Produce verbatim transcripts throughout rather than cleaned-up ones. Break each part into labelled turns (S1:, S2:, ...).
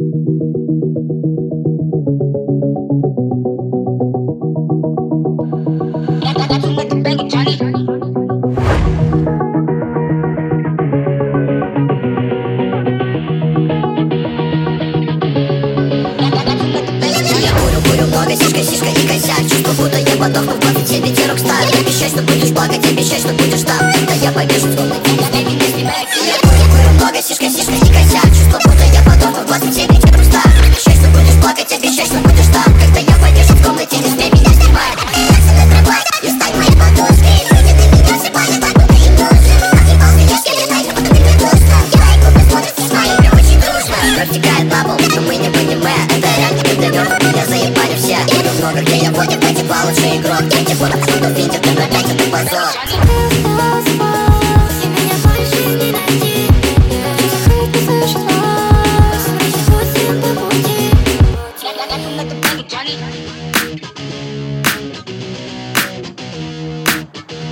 S1: Сишка и косяк, чувство, будто я подохну в двадцать семь лет рокстар. Обещай, что будешь плакать, обещай, что будешь там. Когда я повешу в комнате, не снимай меня, снимай. Я курю, курю много, сишка, сишка и косяк, чувство, будто я подохну в двадцать семь лет рокстар. Обещай, что будешь плакать, обещай, что будешь там. Когда я повешу в комнате, не смей меня, снимай. Я со мной тропой, не стань моей подушкой. Вроде ты меня сыпали, так будто им нужен. Отъебал меня, я не знаю, будто ты мне нужна. Я и глупо смотрят с моим, прям очень дружно. Протекает бабл, но мы не понимаем. Это реально, когда мертв, меня заебали все. Много где я водим, потекла лучший игрок. Я тебе буду кто видит, ты опять это позор.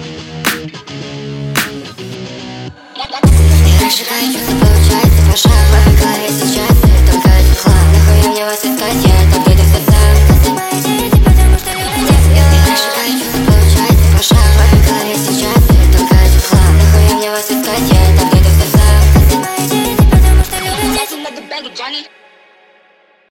S2: Раньше, да, и что-то получается, пожалуй.